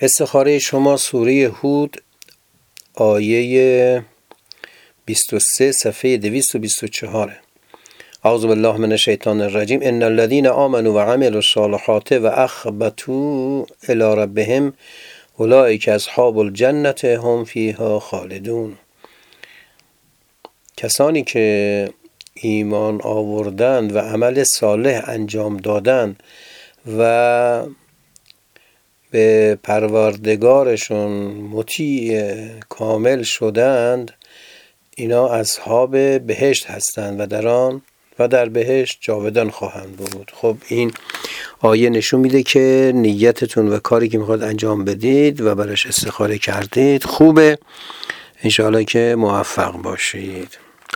استخاره شما سوره هود آیه 23 صفحه 224. اعوذ بالله من الشیطان الرجیم. ان الذين آمنوا وعملوا الصالحات واخبتوا الى ربهم اولئک اصحاب الجنة هم فیها خالدون. کسانی که ایمان آوردند و عمل صالح انجام دادند و به پروردگارشون مطیع کامل شدند، اینا اصحاب بهشت هستند و در آن و در بهشت جاودان خواهند بود. خب این آیه نشون میده که نیتتون و کاری که میخواد انجام بدید و براش استخاره کردید خوبه، انشاءالله که موفق باشید.